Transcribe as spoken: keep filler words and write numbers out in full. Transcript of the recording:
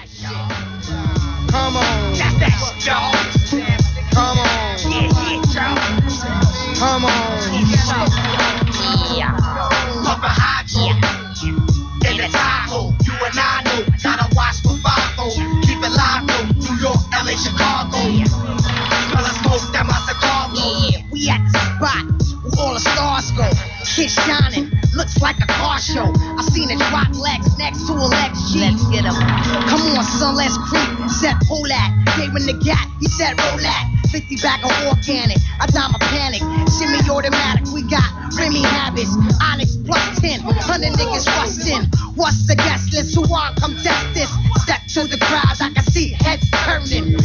Come on. That's that shit, y'all. Come on. Yeah, yeah, y'all. Come on. Yeah. Pumpin' hydro. In the Tahoe. You and I know. Gotta watch for five oh. Keep it live though. New York, L A, Chicago. Smell the smoke, that my cigar. Yeah, we at the spot where all the stars go. Kids shining, looks like a car show. I seen it drop legs next to a Lex G. Let's get him. Come on, son, let's creep. Said pull that, gave him the gap. He said roll that. fifty bag of organic. I dime a panic. Semi automatic. We got Remy habits. Onyx plus ten. Hundred niggas rustin'. What's the guest list? Who want come test this? Step to the crowd. I can see heads turning.